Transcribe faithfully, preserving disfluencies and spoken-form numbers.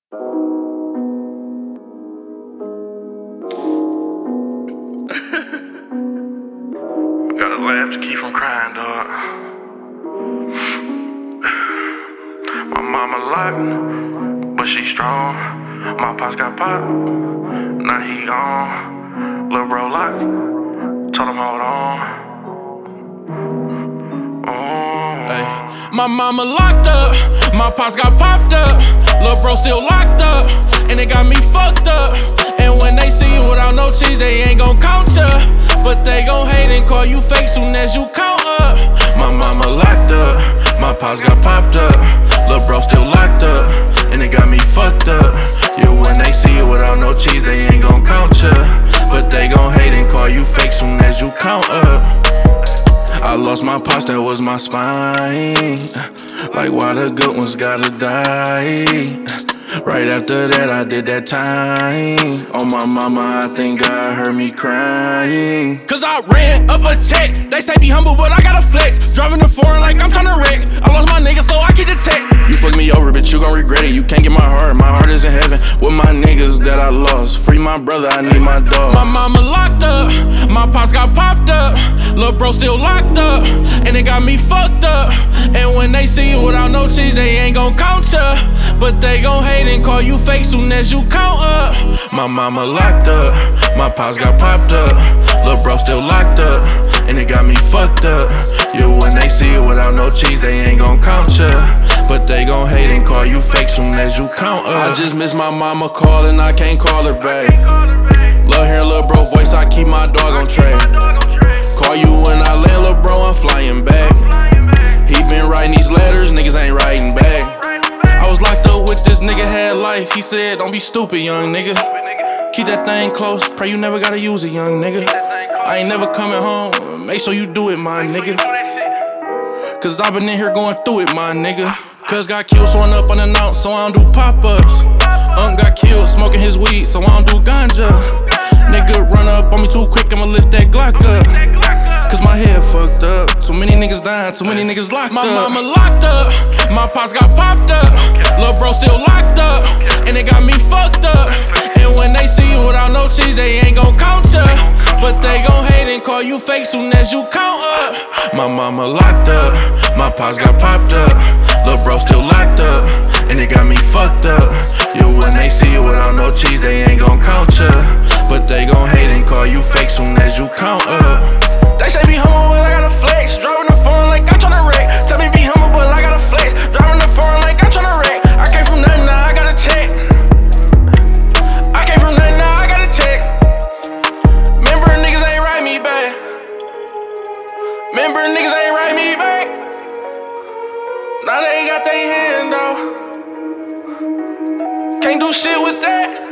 Gotta laugh to keep from crying, dog. My mama locked, but she strong. My pops got popped, now he gone. Lil' bro locked, told him hold on. Oh. Ay. My mama locked up, my pops got popped up. Lil' bro still locked up, and it got me fucked up. And when they see you without no cheese, they ain't gon' count ya. But they gon' hate and call you fake soon as you count up. My mama locked up, my pops got popped up. Lil' bro still locked up, and it got me fucked up. Yeah, when they see you without no cheese, they ain't gon' count ya. But they gon' hate and call you fake soon as you count up. I lost my pops, that was my spine. Like why the good ones gotta die. Right after that, I did that time. On my mama, I think God heard me crying. Cause I ran up a check. They say be humble, but I gotta flex. Driving the foreign like I'm tryna wreck. I lost my nigga, so I keep the tech. You fucked me over, but you gon' regret it. You can't get my heart, my heart is in heaven. With my niggas that I lost. Free my brother, I need my dog. My mama locked up, my pops got popped up. Lil' bro still locked up, and it got me fucked up. And when they see you without no cheese, they ain't gon' count ya. But they gon' hate and call you fake soon as you count up. My mama locked up, my pops got popped up. Lil' bro still locked up, and it got me fucked up. Yeah, when they see you without no cheese, they ain't gon' count ya. But they gon' hate and call you fake soon as you count up. I just miss my mama calling, I can't call her back. Love hearing lil' bro voice, I keep my dog on track. Call you when I land, lil' bro, I'm flying back. He been writing these letters, niggas ain't writing back. I was locked up with this nigga, had life. He said, don't be stupid, young nigga. Keep that thing close, pray you never gotta use it, young nigga. I ain't never coming home, make sure you do it, my nigga. Cause I been in here going through it, my nigga. Cuz got killed showing up unannounced, so I don't do pop-ups. Unc got killed smoking his weed, so I don't do ganja. Nigga run up on me too quick, I'ma lift that Glock up. Cause my head fucked up, too many niggas dying, too many niggas locked my up. My mama locked up, my pops got popped up. Lil' bro still locked up, and it got me fucked up. And when they see you without no cheese, they ain't gon' count ya. But they gon' hate and call you fake soon as you count up. My mama locked up, my pops got popped up. Lil' bro still locked up, and it got me fucked up. Yeah, when they see you without no cheese, they ain't gon' count ya. But they gon' hate and call you fake soon as you count up. They say be humble, but I gotta flex. Driving the foreign like I'm tryna wreck. Tell me be humble, but I gotta flex. Driving the foreign like I'm tryna wreck. I came from nothing, now I gotta check. I came from nothing, now I gotta check. Remember niggas ain't write me back. Remember niggas ain't write me back. Now they ain't got their hand though. Can't do shit with that.